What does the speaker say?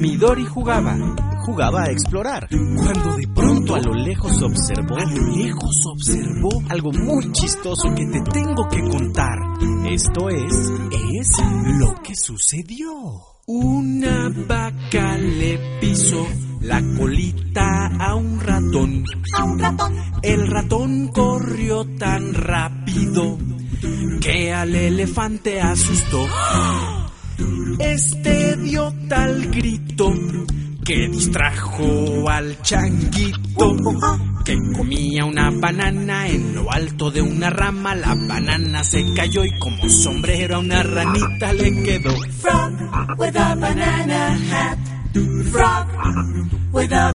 Midori jugaba a explorar, cuando de pronto a lo lejos observó algo muy chistoso que te tengo que contar. Esto es lo que sucedió. Una vaca le pisó la colita a un ratón. El ratón corrió tan rápido que al elefante asustó. Este dio tal grito que distrajo al changuito, que comía una banana en lo alto de una rama. La banana se cayó y como sombrero a una ranita le quedó. Frog with a banana hat. Frog with a